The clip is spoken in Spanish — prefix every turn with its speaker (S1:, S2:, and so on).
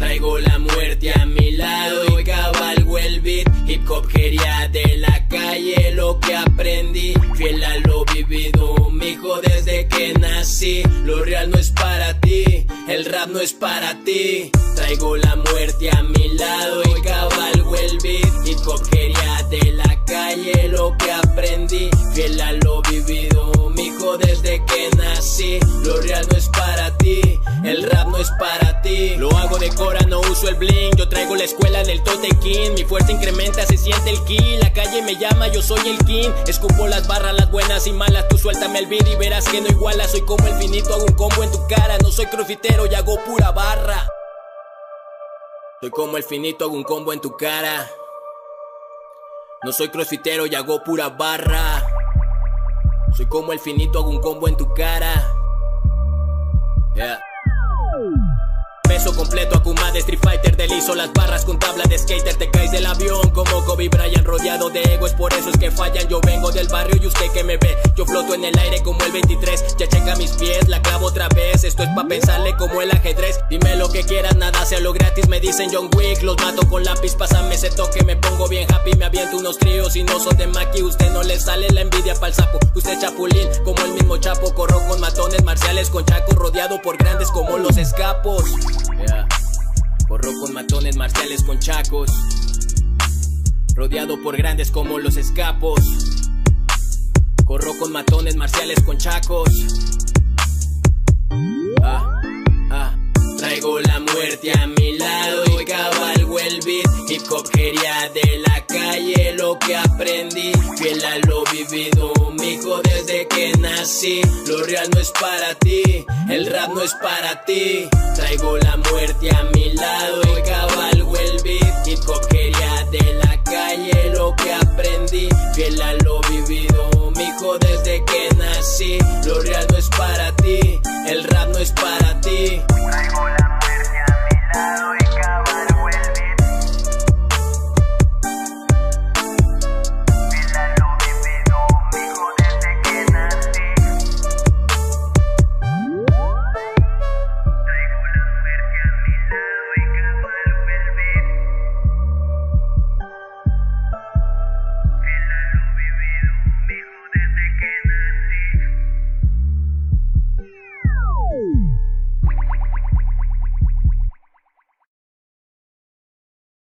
S1: Traigo la muerte a mi lado y cabalgo el beat. Hip hop quería de la calle lo que aprendí. Fiel a lo vivido, mijo, desde que nací. Lo real no es para ti, el rap no es para ti. Traigo la muerte a mi lado y cabalgo el beat. Hip hop quería de la calle lo que aprendí. Fiel a lo vivido, mijo, desde que nací. Lo real no es para ti, el rap no es para ti. Lo hago de cora, no uso el bling. Yo traigo la escuela del Tote King. Mi fuerza incrementa, se siente el ki. La calle me llama, yo soy el king. Escupo las barras, las buenas y malas. Tú suéltame el beat y verás que no iguala. Soy como el finito, hago un combo en tu cara. No soy crossfitero y hago pura barra. Soy como el finito, hago un combo en tu cara. No soy crossfitero y hago pura barra. Soy como el finito, hago un combo en tu cara. Yeah. Peso completo, Akuma de Street Fighter. Deslizo las barras con tabla de skater. Te caes del avión como Kobe Bryant, rodeado de egos, por eso es que fallan. Yo vengo del barrio y usted que me ve, yo floto en el aire como el 23. Ya checa mis pies, la clavo otra vez. Esto es pa' pensarle como el ajedrez. Dime lo que quieras, nada sea lo gratis. Me dicen John Wick, los mato con lápiz. Pásame ese toque, me pongo bien happy. Me aviento unos tríos y no son de Maki. Usted no le sale la envidia pa'l sapo. Usted chapulín como el mismo Chapo. Corro con matones marciales, con chacos, rodeado por grandes como los escapos. Yeah. Corro con matones marciales con chacos, rodeado por grandes como los escapos. Corro con matones marciales con chacos. Traigo la muerte a mi lado y cabalgo el beat. Hip hop quería de la calle lo que aprendí. Fiel a lo vivido, mijo, desde que nací. Lo real no es para ti, el rap no es para ti. Traigo la muerte a mi lado y cabalgo el beat. Hip hop quería de la calle lo que aprendí. Fiel a lo vivido, mijo, desde que nací. Lo real no es para ti, el rap no es para ti.